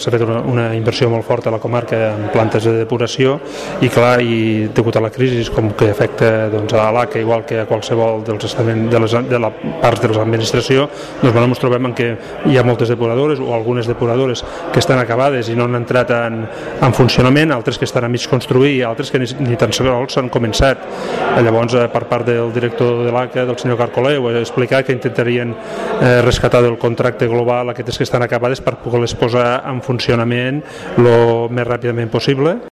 s'ha fet una inversió molt forta a la comarca en plantes de depuració i clar, i degut a la crisi com que afecta a l'ACA igual que a qualsevol dels estaments de la parts de l'administració, doncs ens trobem en que hi ha moltes depuradores o algunes depuradores que estan acabades i no han entrat en funcionament, altres que estan a mig construir i altres que ni tan sols s'han començat. Llavors, per part del director de l'ACA, del senyor Carcolé, ho he explicat que intentarien rescatar del contracte global aquestes que estan acabades per poder-les posar en funcionament el més ràpidament possible.